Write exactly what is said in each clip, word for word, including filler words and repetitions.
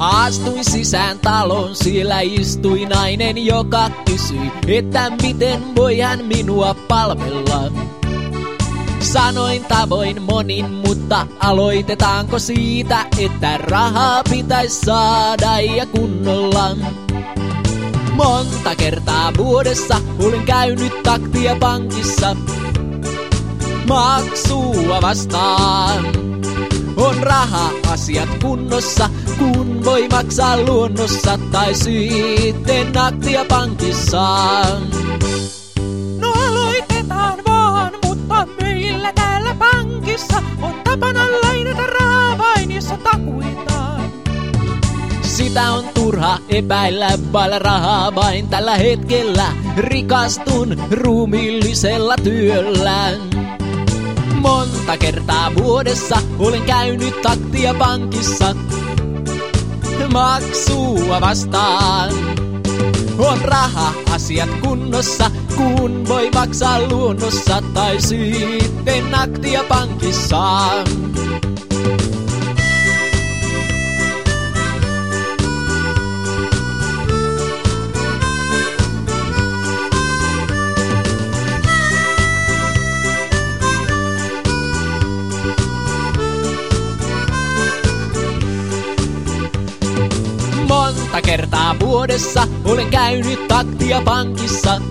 Astuin sisään talon, siellä istui nainen, joka kysyi, että miten voi hän minua palvella. Sanoin tavoin monin, mutta aloitetaanko siitä, että rahaa pitäisi saada ja kunnolla. Monta kertaa vuodessa olen käynyt taktia pankissa maksua vastaan. On raha-asiat kunnossa, kun voi maksaa luonnossa tai sitten aktia pankissa. No aloitetaan vaan, mutta meillä täällä pankissa on tapana lainata rahaa vain, jos takuitaan. Sitä on turha epäillä, vailla rahaa vain tällä hetkellä. Rikastun ruumiillisella työllä. Monta kertaa vuodessa olen käynyt taktia pankissa maksua vastaan. On raha-asiat kunnossa, kun voi maksaa luonnossa tai sitten aktia pankissa. Monta kertaa vuodessa olen käynyt taktia pankissa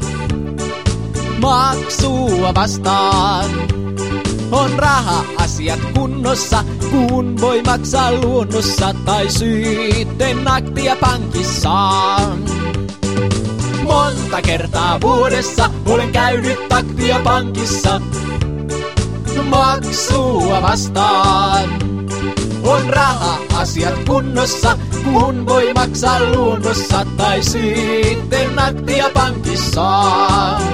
maksua vastaan. On raha-asiat kunnossa, kun voi maksaa luonnossa tai sitten aktia pankissa. Monta kertaa vuodessa olen käynyt taktia pankissa maksua vastaan. On raha-asiat kunnossa, kun voi maksaa luonnossa tai sitten aktia pankissa.